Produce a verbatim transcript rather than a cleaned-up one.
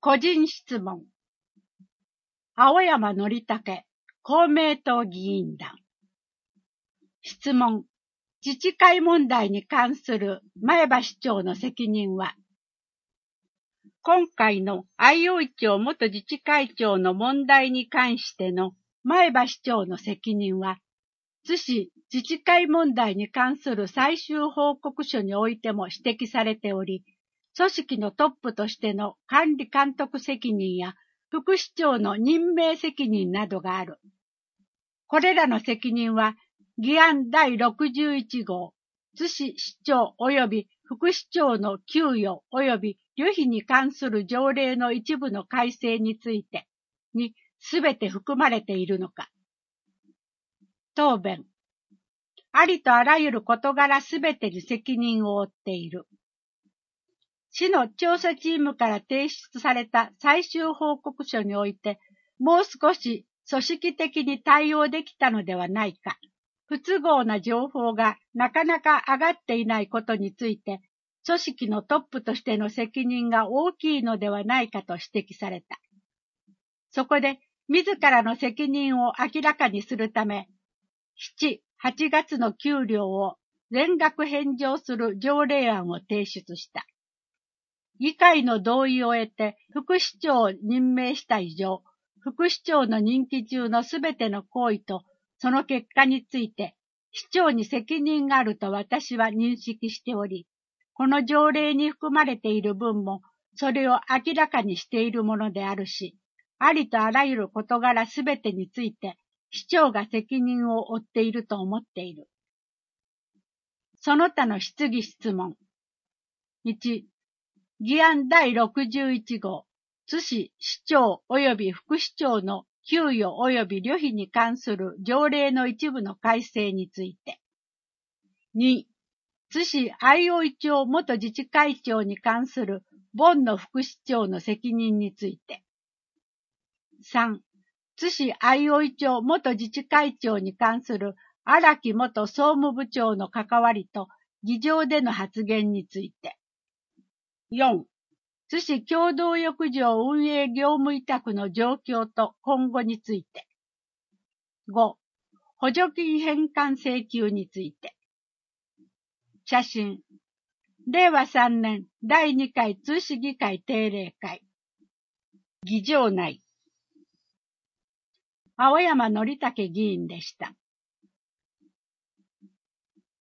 個人質問。青山則武、公明党議員団。質問。自治会問題に関する前橋市長の責任は、今回の相生町元自治会長の問題に関しての前橋市長の責任は、津市自治会問題に関する最終報告書においても指摘されており、組織のトップとしての管理監督責任や副市長の任命責任などがある。これらの責任は、議案だいろくじゅういち号、津市市長及び副市長の給与及び旅費に関する条例の一部の改正についてにすべて含まれているのか。答弁。ありとあらゆる事柄すべてに責任を負っている。市の調査チームから提出された最終報告書において、もう少し組織的に対応できたのではないか。不都合な情報がなかなか上がっていないことについて、組織のトップとしての責任が大きいのではないかと指摘された。そこで、自らの責任を明らかにするため、しち、はちがつの給料を全額返上する条例案を提出した。議会の同意を得て副市長を任命した以上、副市長の任期中のすべての行為とその結果について、市長に責任があると私は認識しており、この条例に含まれている分も、それを明らかにしているものであるし、ありとあらゆる事柄すべてについて、市長が責任を負っていると思っている。その他の質疑質問。いち、議案だいろくじゅういち号、津市市長及び副市長の給与及び旅費に関する条例の一部の改正について。に、津市相生町元自治会長に関する盆の副市長の責任について。さん、津市相生町元自治会長に関する荒木元総務部長の関わりと議場での発言について。よん、津市共同浴場運営業務委託の状況と今後について。ご、補助金返還請求について。写真。れいわさんねんだいにかい津市議会定例会。議場内。青山則武議員でした。